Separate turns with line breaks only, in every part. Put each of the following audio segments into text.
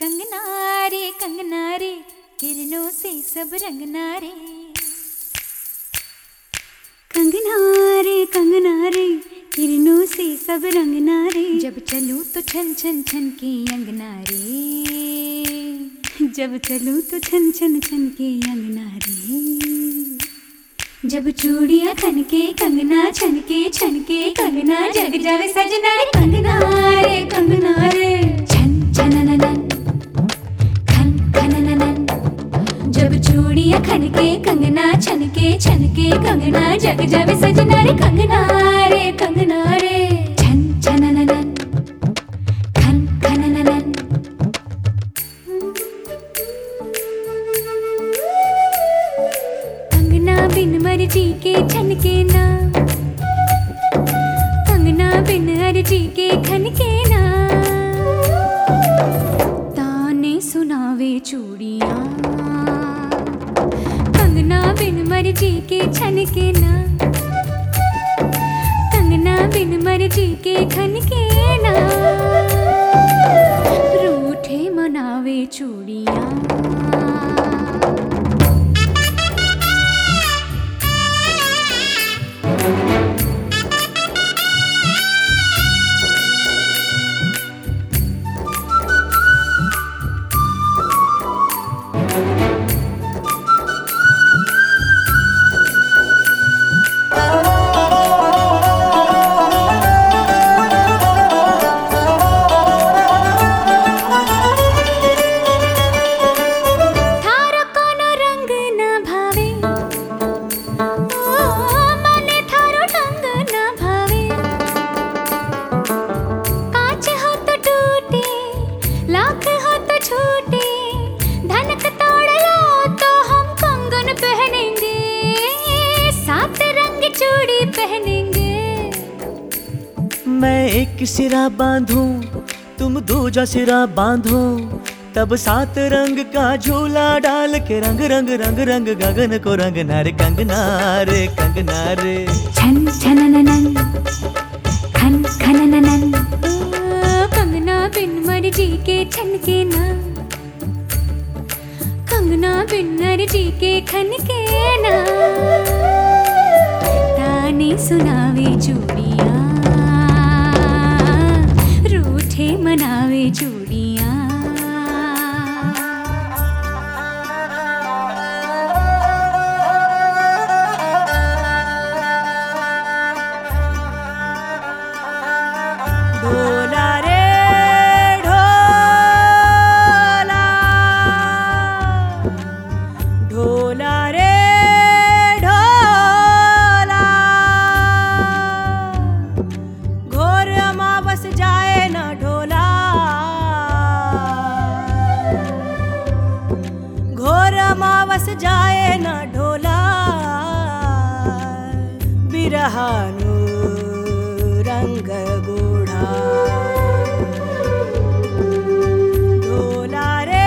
कंगना रे किरणों से सब रंगना रे। कंगना रे किरणों से सब रंगना रे। जब चलूं तो छन छन छन के अंगना रे। जब चलूं तो छन छन छन के अंगना रे। जब चूड़ियां खन के कंगना छन के कंगना जग जावे सजना रे। कंगना रे छन छनननन खन खनननन। जब चूड़ियां खन के कंगना छन के कंगना जग जावे सजना रे। कंगना रे छन छनननन खन खनननन। कंगना बिन मर्जी के छनके ना। कंगना बिन अर्जी के खनके ना। ताने सुनावे चूड़ियां। कंगना बिन मर्जी के छनके ना। कंगना बिन मर्जी के खनके ना। रूठे मनावे चूड़ियां।
मैं एक सिरा बांधूं तुम दूजा सिरा बांधो। तब 7 रंग का झूला डाल के रंग रंग रंग रंग गगन को रंगना रे। कंगना रे
छन छनननन खन खनननन। कंगना बिन मर्जी के छनके ना। कंगना बिन अर्जी के खनके ना। ताने सुनावे चूड़ियां। रूठे मनावे चूड़ियां।
ढोला रे ढोला, ढोला रे ढोला। घोर अमावस जाए न ढोला। घोर अमावस जाए न ढोला। बिरहानु रंग गोढ़ा। ढोला रे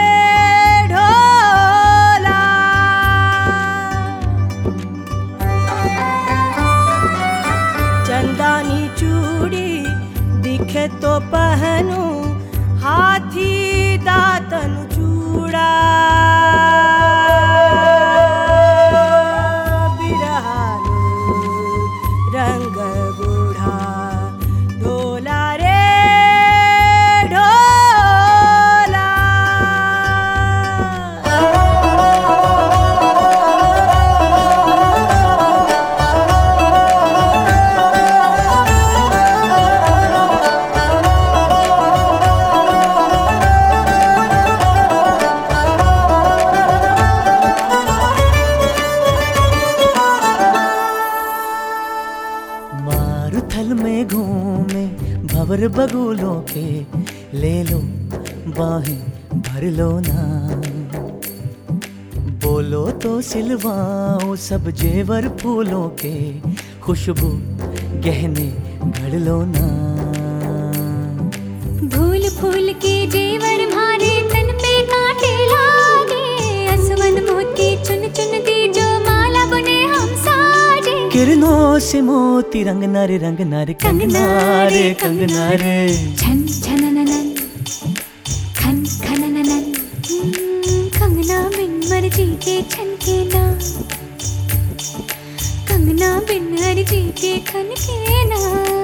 ढोला। चंदानी चूड़ी दिखे तो पहनूं। हाथी दातन चूड़ा। बिरहानु रंग गोढ़ा। ढोला रे ढोला। मारुथल में घूमे भंवर बगुलों के। ले लो बाहें भर लो ना। बोलो तो सिलवाओ सब जेवर फूलों के। खुशबू गहने घड़ लो ना।
फूल फूल के जेवर मारे तन पे कांटे लागे। असवन मोती चुन चुन दी जो माला बुने हम साजे।
किरणों से मोती रंगना रे कंगना रे
छन छनननन खन खन। जी के छनके ना, कंगना बिन हर जी के खनके ना।